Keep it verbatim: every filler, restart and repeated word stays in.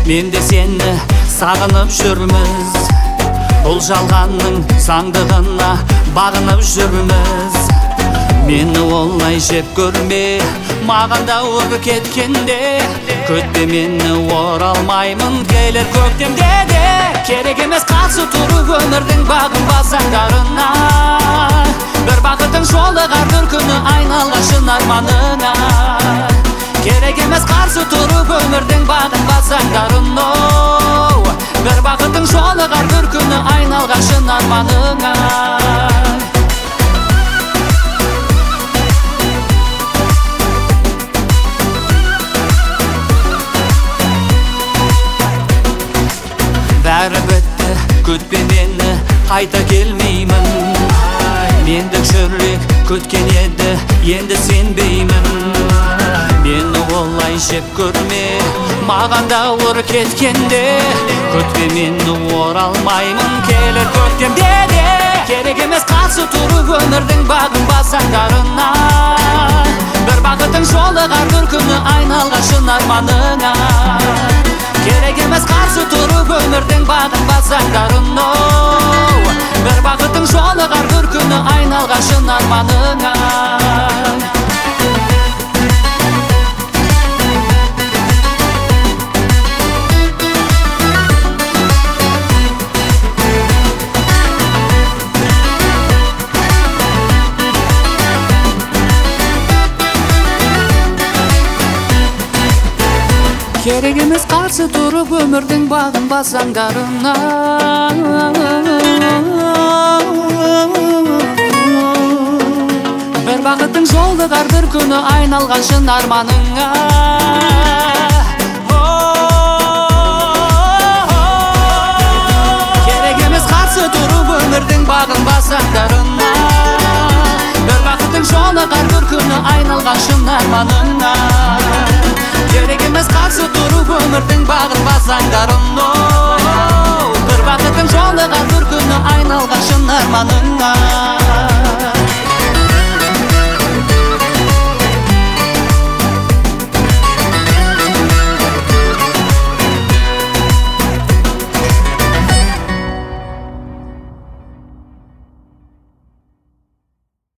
мен де сені сағынып жүрміз, бұл жалғанның саңдығына бағынып жүрміз. Мені олай жеп көрме, маған да ұры кеткенде, күтпе мені оралмаймын келер көктемде де. Керек емес қарсы тұрып өмірдің бағын басаңдарына, бір бақытың жолығар бір күні айналған шын арманына. Керек емес қарсы тұрып өмірдің бағын басаңдарына, бір бақытың жолығар бір күні айналған шын арманына. Бәрі бітті, күтпе мені, қайта келмеймін. Мендік жүрек күткен еді, енді сенбеймін. Мені олай жеп көрме, маған да ұры кеткенде, күтпе мені оралмаймын келер көктемде де. Керек емес қарсы тұрып өмірдің бағын басаңдарына, бір бақытың жолығар бір күні айналған шын арманына. Керек емес қарсы тұрып өмірдің бағын басаңдарына, бір бақытың жолығар бір күні айналған шын арманына. Керек емес қарсы тұрып өмірдің бағын басаңдарына, бір бақытың жолығар бір күні айналған шын арманыңа. Керек емес қарсы тұрып өмірдің бағын басаңдарына, бір бақытың жолығар бір күні айналған шын арманыңа. Керек емес қарсы тұрып өмірдің бағын басаңдарына, бір бақытың жолығар бір күні айналған шын арманыңа.